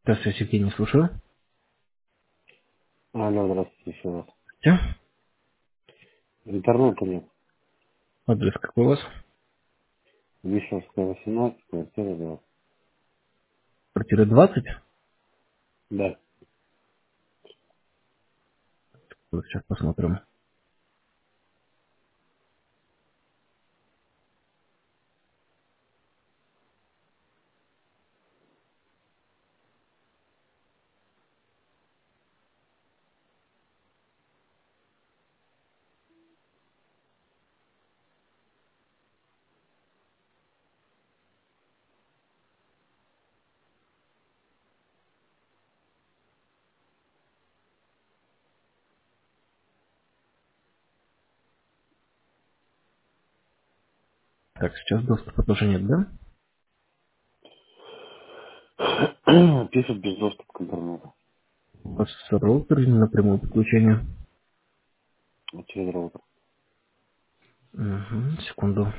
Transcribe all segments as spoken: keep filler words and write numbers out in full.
Здравствуйте, Евгений, слушаю. Алло, здравствуйте еще раз. Все? Интернета нет. Адрес какой у вас? Вишевская, восемнадцать, квартира два. Квартира двадцать? Да. Вот сейчас посмотрим. Так, сейчас доступа тоже нет, да? Пишут без доступа к интернету. У вас роутер или напрямую подключение? Вот через роутер. Угу, секунду.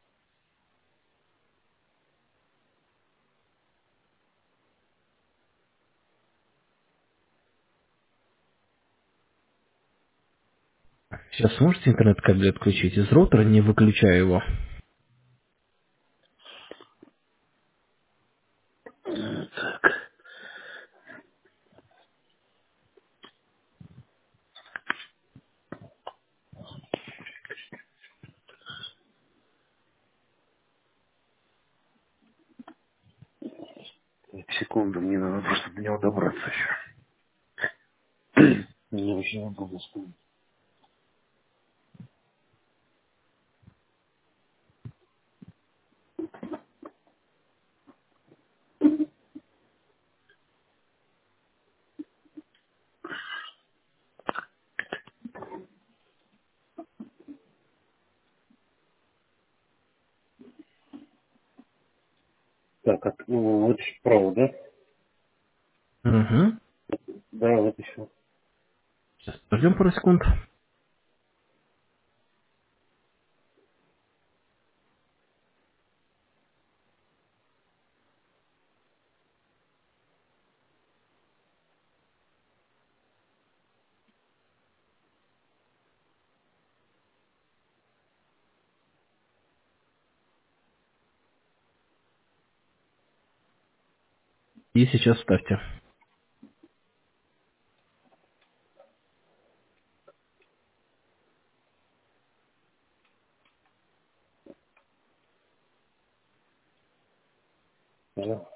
Сейчас сможете интернет-кабель отключить из роутера, не выключая его? Секунду, мне надо просто до него добраться еще. Мне вообще не было вспомнить. Так, от, ну, вот еще провод, да? Угу. Да, вот еще. Сейчас подождем пару секунд. И сейчас ставьте. Да.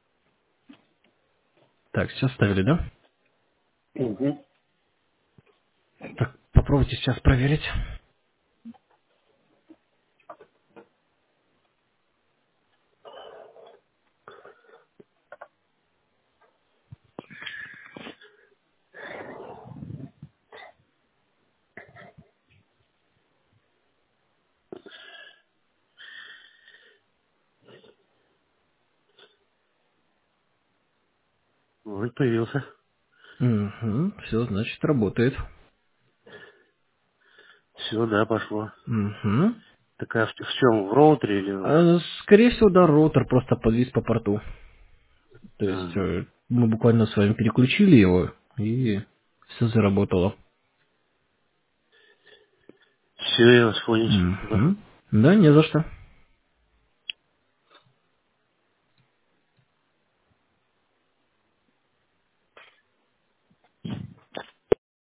Так, сейчас ставили, да? Угу. Так, попробуйте сейчас проверить. Вот появился. Угу, все, значит, работает. Все, да, пошло. Угу. Такая в, в чем, в роутере или... А, скорее всего, да, роутер просто подвис по порту. То есть Ага. э, мы буквально с вами переключили его, и все заработало. Все, я вас понял. Спасибо. Мгм. Да, не за что.